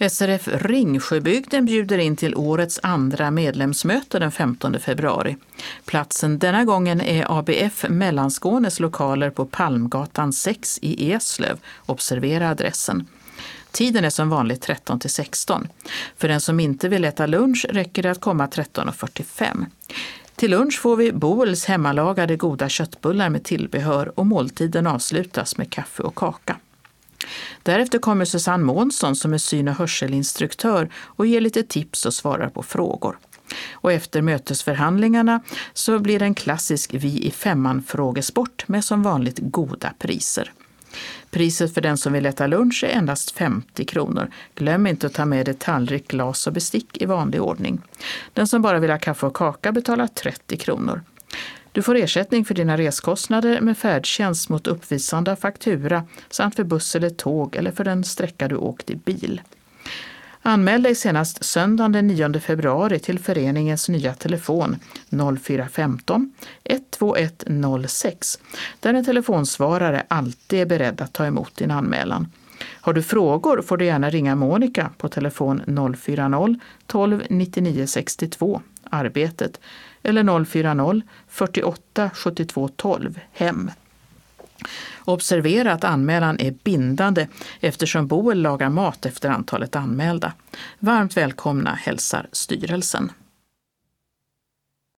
SRF Ringsjöbygden bjuder in till årets andra medlemsmöte den 15 februari. Platsen denna gången är ABF Mellanskånes lokaler på Palmgatan 6 i Eslöv. Observera adressen. Tiden är som vanligt 13-16. För den som inte vill äta lunch räcker det att komma 13:45. Till lunch får vi Boels hemmalagade goda köttbullar med tillbehör och måltiden avslutas med kaffe och kaka. Därefter kommer Susanne Månsson som är syn- och hörselinstruktör och ger lite tips och svarar på frågor. Och efter mötesförhandlingarna så blir det en klassisk Vi i femman-frågesport med som vanligt goda priser. Priset för den som vill äta lunch är endast 50 kronor. Glöm inte att ta med dig tallrik, glas och bestick i vanlig ordning. Den som bara vill ha kaffe och kaka betalar 30 kronor. Du får ersättning för dina reskostnader med färdtjänst mot uppvisande av faktura samt för buss eller tåg eller för den sträcka du åkt i bil. Anmäl dig senast söndagen den 9 februari till föreningens nya telefon 0415 121 06 där en telefonsvarare alltid är beredd att ta emot din anmälan. Har du frågor får du gärna ringa Monica på telefon 040 12 99 62 arbetet eller 040 48 72 12 hem. Observera att anmälan är bindande eftersom Boel lagar mat efter antalet anmälda. Varmt välkomna hälsar styrelsen.